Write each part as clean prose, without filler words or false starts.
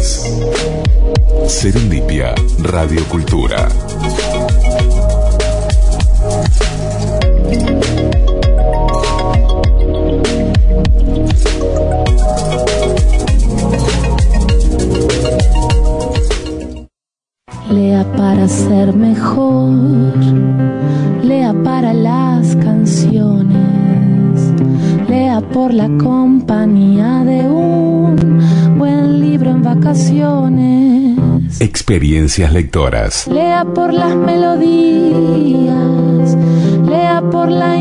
país. Serendipia Radio Cultura. Lea para ser mejor, lea para las canciones, lea por la compañía de un buen libro en vacaciones. Experiencias lectoras. Lea por las melodías, lea por la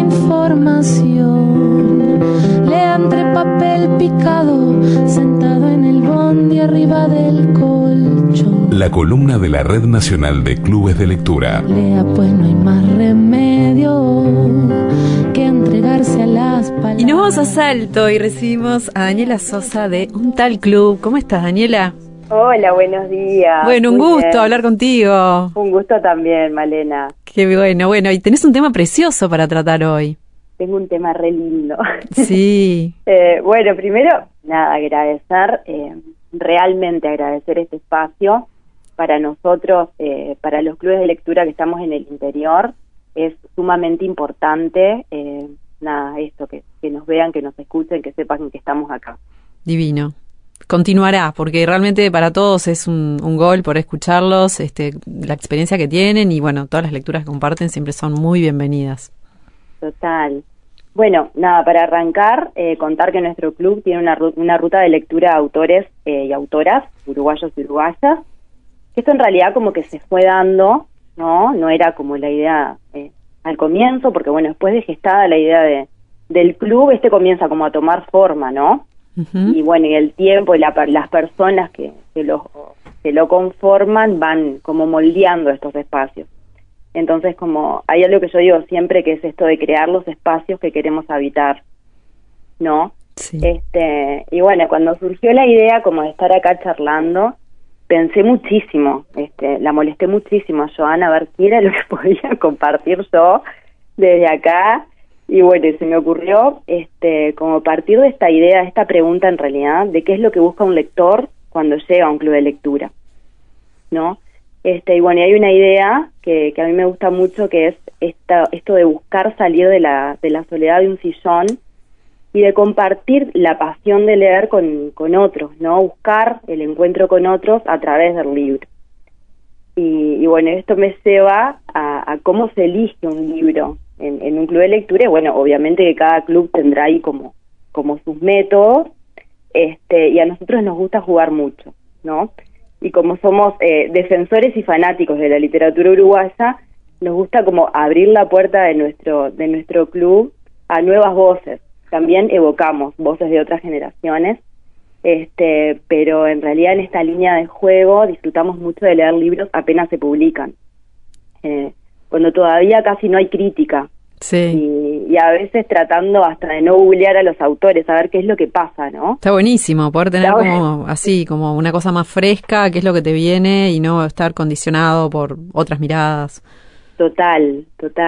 información, lea entre papel picado, sentado en el bondi arriba del colchón. La columna de la Red Nacional de Clubes de Lectura. Lea pues no hay más remedio que entregarse a las palabras. Y nos vamos a Salto y recibimos a Daniela Sosa de Un Tal Club. ¿Cómo estás, Daniela? Hola, buenos días. Bueno, un Muy gusto bien. hablar contigo. Un gusto también, Malena. Qué bueno, y tenés un tema precioso para tratar hoy. Tengo un tema re lindo. Sí. Bueno, primero, nada, agradecer, realmente agradecer este espacio para nosotros, para los clubes de lectura que estamos en el interior. Es sumamente importante, nada, esto, que nos vean, que nos escuchen, que sepan que estamos acá. Divino. Continuará, porque realmente para todos es un gol por escucharlos, la experiencia que tienen y bueno, todas las lecturas que comparten siempre son muy bienvenidas. Total. Bueno, nada, para arrancar, contar que nuestro club tiene una ruta de lectura de autores y autoras, uruguayos y uruguayas, que esto en realidad como que se fue dando, no era como la idea al comienzo, porque bueno, después de gestada la idea del club, comienza como a tomar forma, ¿no? Uh-huh. Y bueno, y el tiempo y las personas que lo conforman van como moldeando estos espacios. Entonces, como hay algo que yo digo siempre, que es esto de crear los espacios que queremos habitar, ¿no? Sí. Y bueno, cuando surgió la idea como de estar acá charlando, pensé muchísimo, la molesté muchísimo a Joana a ver qué era lo que podía compartir yo desde acá. Y bueno, se me ocurrió como partir de esta idea, de esta pregunta en realidad, de qué es lo que busca un lector cuando llega a un club de lectura, ¿no? Y bueno, y hay una idea que a mí me gusta mucho, que es esto de buscar salir de la soledad de un sillón y de compartir la pasión de leer con otros, ¿no? Buscar el encuentro con otros a través del libro. Y bueno, esto me lleva a cómo se elige un libro en un club de lectura. Y bueno, obviamente que cada club tendrá ahí como sus métodos, y a nosotros nos gusta jugar mucho, ¿no? Y como somos defensores y fanáticos de la literatura uruguaya, nos gusta como abrir la puerta de nuestro club a nuevas voces. También evocamos voces de otras generaciones, pero en realidad en esta línea de juego disfrutamos mucho de leer libros apenas se publican, cuando todavía casi no hay crítica. Sí. Y a veces tratando hasta de no googlear a los autores, a ver qué es lo que pasa, ¿no? Está buenísimo poder tener como así, como una cosa más fresca, qué es lo que te viene y no estar condicionado por otras miradas. Total.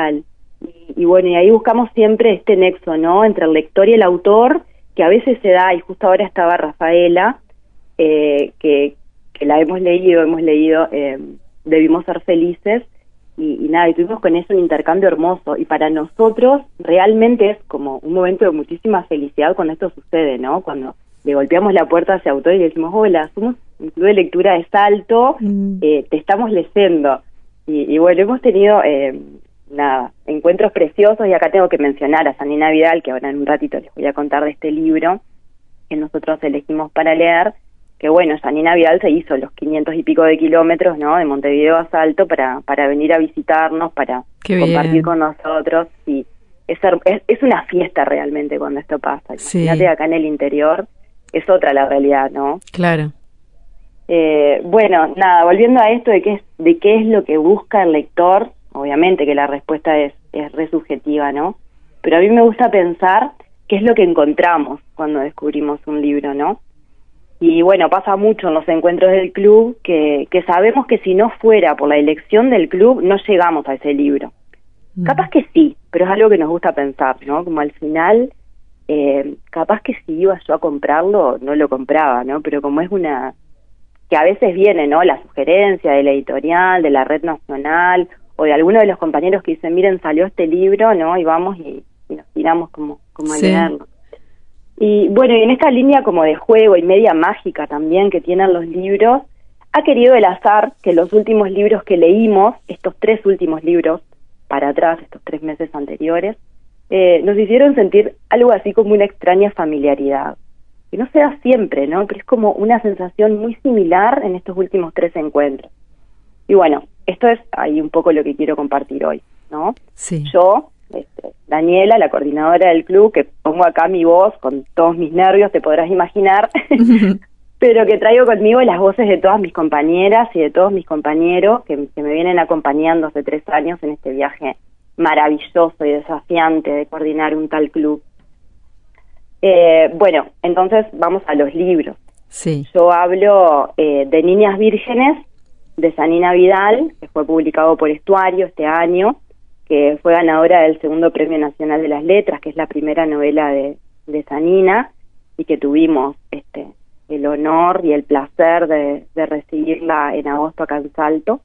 Y bueno, y ahí buscamos siempre este nexo, ¿no? Entre el lector y el autor, que a veces se da, y justo ahora estaba Rafaela, que la hemos leído, Debimos ser felices, y nada, y tuvimos con eso un intercambio hermoso, y para nosotros realmente es como un momento de muchísima felicidad cuando esto sucede, ¿no? Cuando le golpeamos la puerta a ese autor y le decimos, hola, somos un club de lectura de Salto, te estamos leyendo, y bueno, hemos tenido encuentros preciosos, y acá tengo que mencionar a Janina Vidal, que ahora en un ratito les voy a contar de este libro que nosotros elegimos para leer, que bueno, Janina Vidal se hizo los 500 y pico de kilómetros, ¿no?, de Montevideo a Salto para venir a visitarnos, para compartir con nosotros, y es una fiesta realmente cuando esto pasa. Sí. Imagínate, acá en el interior es otra la realidad, ¿no? Claro. Bueno, nada, volviendo a esto de qué es lo que busca el lector, obviamente que la respuesta es re subjetiva, ¿no? Pero a mí me gusta pensar qué es lo que encontramos cuando descubrimos un libro, ¿no? Y bueno, pasa mucho en los encuentros del club que sabemos que si no fuera por la elección del club, no llegamos a ese libro. Capaz que sí, pero es algo que nos gusta pensar, ¿no? Como al final, capaz que si iba yo a comprarlo, no lo compraba, ¿no? Pero como es una que a veces viene, ¿no?, la sugerencia de la editorial, de la red nacional, o de alguno de los compañeros que dicen, miren, salió este libro, ¿no?, y vamos y nos tiramos como a leerlo. Y bueno, y en esta línea como de juego y media mágica también que tienen los libros, ha querido el azar que los últimos libros que leímos, estos 3 últimos libros para atrás, estos 3 meses anteriores, nos hicieron sentir algo así como una extraña familiaridad. Que no se da siempre, ¿no?, pero es como una sensación muy similar en estos últimos 3 encuentros. Y bueno, esto es ahí un poco lo que quiero compartir hoy, ¿no? Sí. Yo, Daniela, la coordinadora del club, que pongo acá mi voz con todos mis nervios, te podrás imaginar, pero que traigo conmigo las voces de todas mis compañeras y de todos mis compañeros que me vienen acompañando hace 3 años en este viaje maravilloso y desafiante de coordinar un tal club. Bueno, entonces vamos a los libros. Sí. Yo hablo de Niñas Vírgenes, de Zanina Vidal, que fue publicado por Estuario este año, que fue ganadora del 2º Premio Nacional de las Letras, que es la primera novela de Zanina, y que tuvimos el honor y el placer de recibirla en agosto acá en Salto.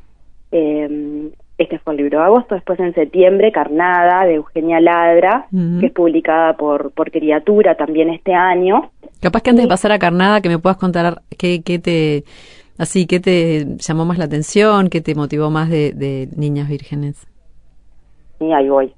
Este fue el libro de agosto. Después en septiembre, Carnada, de Eugenia Ladra, que es publicada por Criatura también este año. Capaz que antes de pasar a Carnada, que me puedas contar qué te llamó más la atención, qué te motivó más de Niñas Vírgenes. Sí, ahí voy.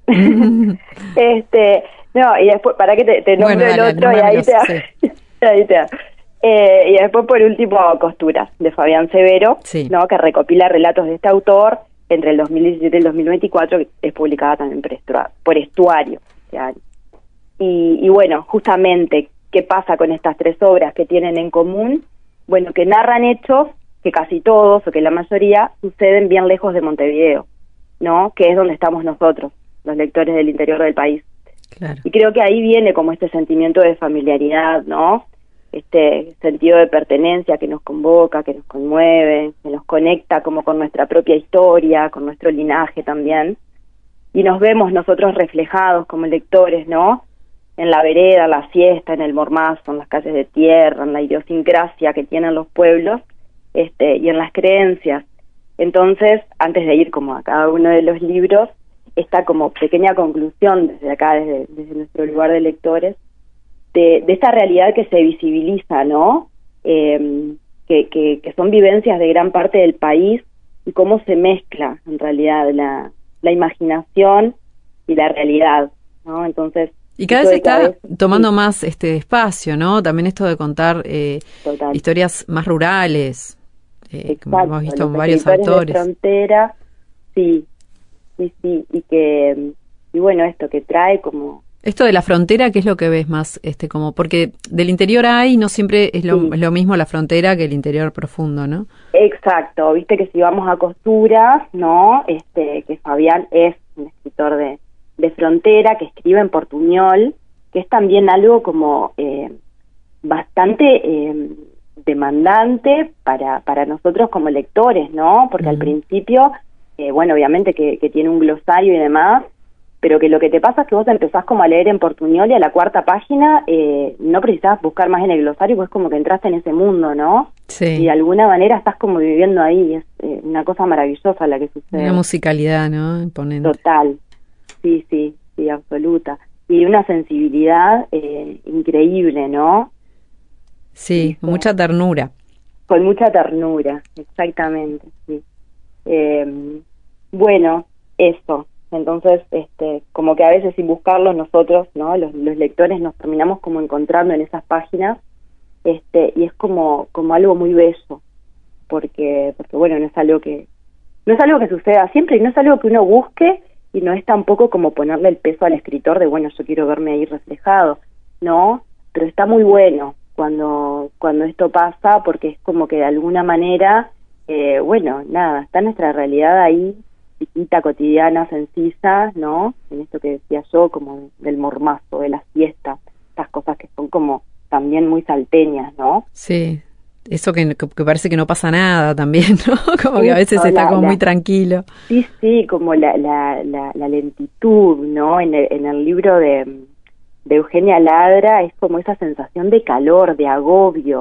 No, y después, para que te nombro, bueno, dale, el otro, y ahí te da. Y después, por último, Costuras, de Fabián Severo, sí, ¿no?, que recopila relatos de este autor entre el 2017 y el 2024, que es publicada también por Estuario este año. Y bueno, justamente, ¿qué pasa con estas 3 obras que tienen en común? Bueno, que narran hechos que casi todos, o que la mayoría, suceden bien lejos de Montevideo, ¿no?, que es donde estamos nosotros, los lectores del interior del país. Claro. Y creo que ahí viene como este sentimiento de familiaridad, ¿no?, este sentido de pertenencia que nos convoca, que nos conmueve, que nos conecta como con nuestra propia historia, con nuestro linaje también, y nos vemos nosotros reflejados como lectores, ¿no?, en la vereda, la siesta, en el mormazo, en las calles de tierra, en la idiosincrasia que tienen los pueblos, y en las creencias. Entonces, antes de ir como a cada uno de los libros, esta como pequeña conclusión desde acá, desde nuestro lugar de lectores, de esta realidad que se visibiliza, ¿no?, que son vivencias de gran parte del país, y cómo se mezcla en realidad la imaginación y la realidad, ¿no? Entonces, y cada vez está tomando más espacio, ¿no? También esto de contar historias más rurales, como hemos visto en varios autores. De frontera, sí, y bueno, esto que trae como... Esto de la frontera, ¿qué es lo que ves más? Como porque del interior hay, no siempre es lo mismo la frontera que el interior profundo, ¿no? Exacto, viste que si vamos a Costuras, ¿no? Que Fabián es un escritor de frontera, que escribe en portuñol, que es también algo como bastante demandante para nosotros como lectores, ¿no? Porque al principio, bueno, obviamente que tiene un glosario y demás, pero que lo que te pasa es que vos empezás como a leer en portuñol y a la 4ª página no precisás buscar más en el glosario, pues como que entraste en ese mundo, ¿no? Sí. Y de alguna manera estás como viviendo ahí, es una cosa maravillosa la que sucede. Una musicalidad, ¿no? Imponente. Total, sí, absoluta. Y una sensibilidad increíble, ¿no? Sí, con mucha ternura. Con mucha ternura, exactamente, sí. Bueno, eso. Entonces, como que a veces sin buscarlos nosotros, ¿no?, los lectores nos terminamos como encontrando en esas páginas, y es como algo muy bello, porque bueno, no es algo que suceda siempre, y no es algo que uno busque, y no es tampoco como ponerle el peso al escritor de, bueno, yo quiero verme ahí reflejado, ¿no? Pero está muy bueno cuando esto pasa, porque es como que de alguna manera, bueno, nada, está nuestra realidad ahí, chiquita, cotidiana, sencilla, ¿no? En esto que decía yo, como del mormazo, de la siesta, estas cosas que son como también muy salteñas, ¿no? Sí, eso que parece que no pasa nada también, ¿no? Como que a veces está como muy tranquilo. Sí, como la lentitud, ¿no? En el libro de Eugenia Ladra es como esa sensación de calor, de agobio,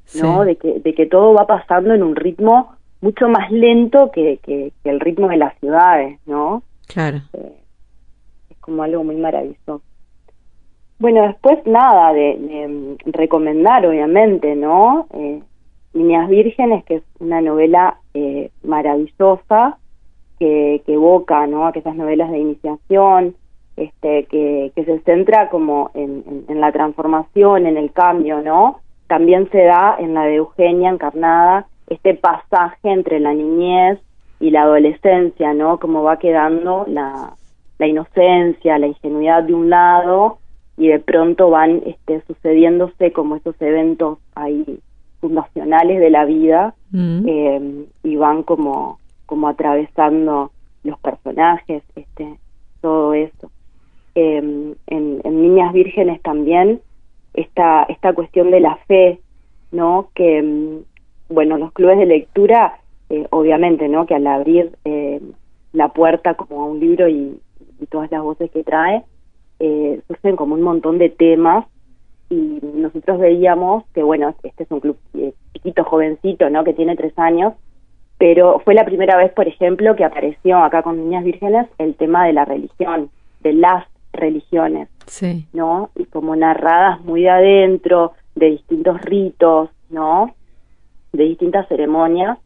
¿no? Sí. De que todo va pasando en un ritmo mucho más lento que el ritmo de las ciudades, ¿no? Claro. Es como algo muy maravilloso. Bueno, después nada, de recomendar, obviamente, ¿no? Líneas Vírgenes, que es una novela maravillosa, que evoca, ¿no? Aquellas novelas de iniciación, que se centra como en la transformación, en el cambio, ¿no? También se da en la de Eugenia Encarnada, este pasaje entre la niñez y la adolescencia, ¿no? Como va quedando la inocencia, la ingenuidad de un lado, y de pronto van sucediéndose como esos eventos ahí fundacionales de la vida, y van como atravesando los personajes, todo eso. En Niñas Vírgenes también esta cuestión de la fe, ¿no? Que bueno, los clubes de lectura, obviamente, ¿no? Que al abrir la puerta como a un libro y todas las voces que trae, surgen como un montón de temas, y nosotros veíamos que, bueno, este es un club chiquito, jovencito, ¿no? Que tiene 3 años, pero fue la primera vez, por ejemplo, que apareció acá con Niñas Vírgenes el tema de la religión, de las religiones, Sí. ¿no? Y como narradas muy de adentro, de distintos ritos, ¿no? De distintas ceremonias,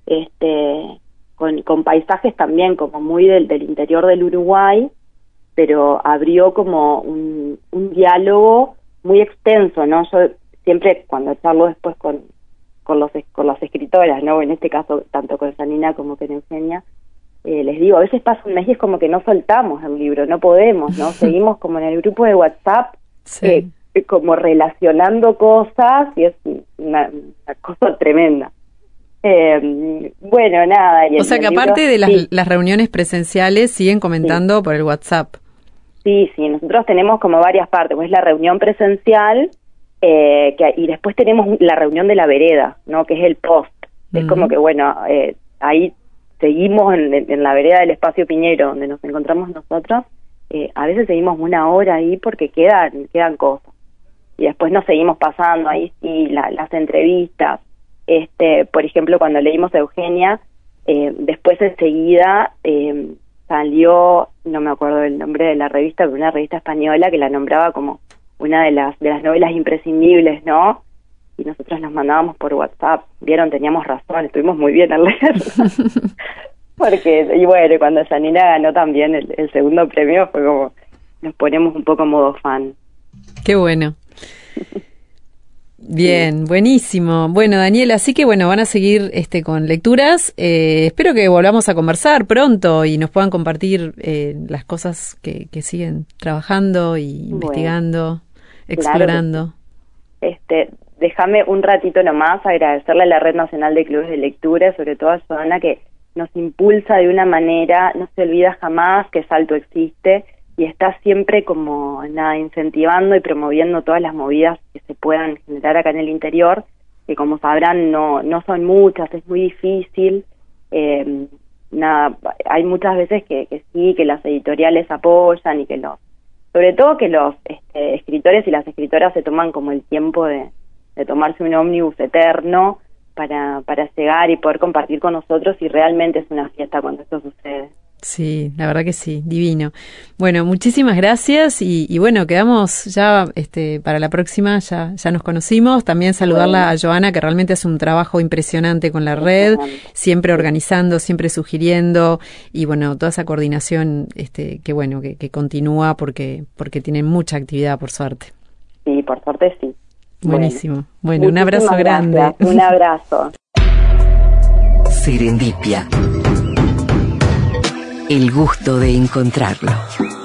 con paisajes también como muy del interior del Uruguay, pero abrió como un diálogo muy extenso, ¿no? Yo siempre cuando charlo después con las escritoras, ¿no? En este caso tanto con Janina como con Eugenia, les digo, a veces pasa un mes y es como que no soltamos el libro, no podemos, ¿no? Seguimos como en el grupo de WhatsApp, Sí. como relacionando cosas, y es una cosa tremenda. Bueno, nada. O sea que aparte de las reuniones presenciales siguen comentando por el WhatsApp. Sí, nosotros tenemos como varias partes, pues la reunión presencial, y después tenemos la reunión de la vereda, ¿no? Que es el post. Es como que, bueno, ahí seguimos en la vereda del Espacio Piñero, donde nos encontramos nosotros. A veces seguimos 1 hora ahí porque quedan cosas. Y después nos seguimos pasando ahí, sí, las entrevistas. Por ejemplo, cuando leímos a Eugenia, después enseguida salió, no me acuerdo el nombre de la revista, pero una revista española que la nombraba como una de las novelas imprescindibles, ¿no? Y nosotros nos mandábamos por WhatsApp. Vieron, teníamos razón, estuvimos muy bien al leer. Porque, y bueno, cuando Janina ganó también el segundo premio, fue como, nos ponemos un poco modo fan. Qué bueno. Bien, buenísimo. Bueno, Daniela, así que bueno, van a seguir con lecturas. Espero que volvamos a conversar pronto y nos puedan compartir las cosas que siguen trabajando y investigando, explorando. Claro. Déjame un ratito nomás agradecerle a la Red Nacional de Clubes de Lectura, sobre todo a Joana, que nos impulsa de una manera, no se olvida jamás que Salto existe, y está siempre como incentivando y promoviendo todas las movidas que se puedan generar acá en el interior, que como sabrán no son muchas, es muy difícil. Hay muchas veces que sí, que las editoriales apoyan, y que sobre todo que los escritores y las escritoras se toman como el tiempo de tomarse un ómnibus eterno para llegar y poder compartir con nosotros, y realmente es una fiesta cuando esto sucede. Sí, la verdad que sí, divino. Bueno, muchísimas gracias y bueno, quedamos ya para la próxima, ya nos conocimos. También saludarla a Joana, que realmente hace un trabajo impresionante con la red, siempre organizando, siempre sugiriendo, y bueno, toda esa coordinación que continúa porque tienen mucha actividad, por suerte. Sí, por suerte sí. Buenísimo. Bueno, un abrazo grande. Un abrazo. Serendipia. El gusto de encontrarlo.